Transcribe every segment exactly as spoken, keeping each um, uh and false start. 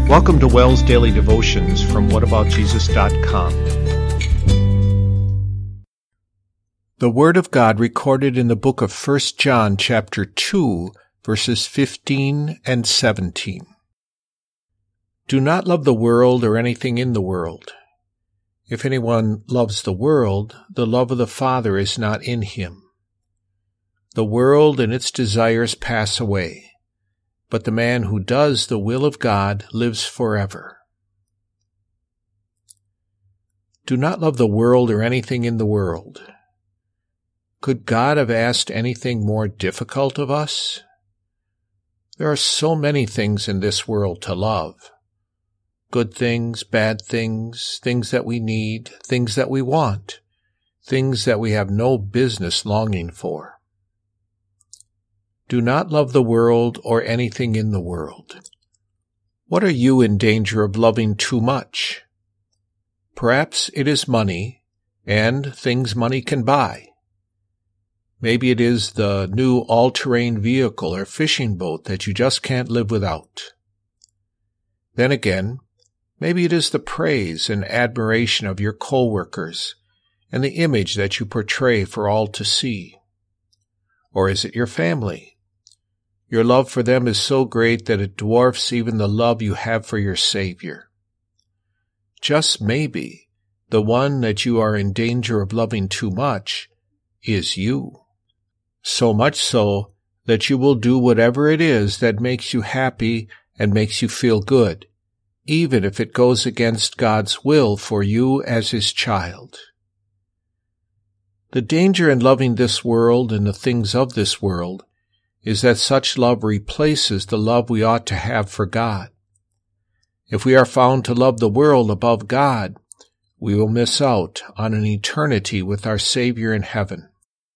Welcome to Wells Daily Devotions from what about jesus dot com. The Word of God recorded in the book of First John chapter two, verses fifteen and seventeen. Do not love the world or anything in the world. If anyone loves the world, the love of the Father is not in him. The world and its desires pass away, but the man who does the will of God lives forever. Do not love the world or anything in the world. Could God have asked anything more difficult of us? There are so many things in this world to love. Good things, bad things, things that we need, things that we want, things that we have no business longing for. Do not love the world or anything in the world. What are you in danger of loving too much? Perhaps it is money and things money can buy. Maybe it is the new all-terrain vehicle or fishing boat that you just can't live without. Then again, maybe it is the praise and admiration of your co-workers and the image that you portray for all to see. Or is it your family? Your love for them is so great that it dwarfs even the love you have for your Savior. Just maybe, the one that you are in danger of loving too much is you. So much so that you will do whatever it is that makes you happy and makes you feel good, even if it goes against God's will for you as His child. The danger in loving this world and the things of this world is that such love replaces the love we ought to have for God. If we are found to love the world above God, we will miss out on an eternity with our Savior in heaven.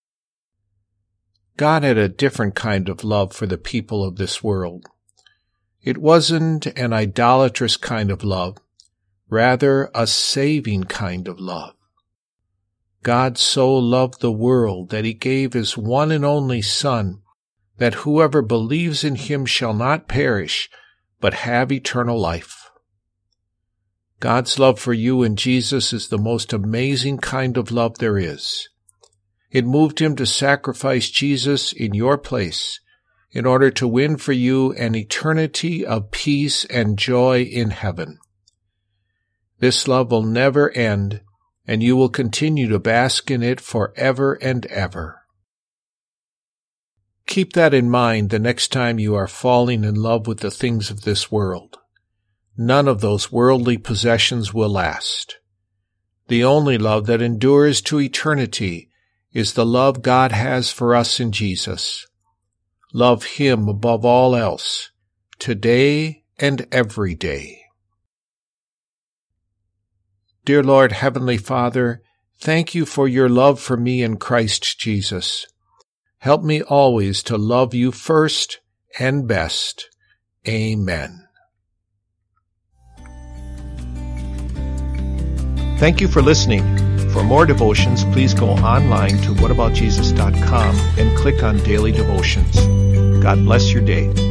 God had a different kind of love for the people of this world. It wasn't an idolatrous kind of love, rather a saving kind of love. God so loved the world that He gave His one and only Son, that whoever believes in Him shall not perish, but have eternal life. God's love for you in Jesus is the most amazing kind of love there is. It moved Him to sacrifice Jesus in your place in order to win for you an eternity of peace and joy in heaven. This love will never end, and you will continue to bask in it forever and ever. Keep that in mind the next time you are falling in love with the things of this world. None of those worldly possessions will last. The only love that endures to eternity is the love God has for us in Jesus. Love Him above all else, today and every day. Dear Lord, Heavenly Father, thank You for Your love for me in Christ Jesus. Help me always to love You first and best. Amen. Thank you for listening. For more devotions, please go online to what about jesus dot com and click on Daily Devotions. God bless your day.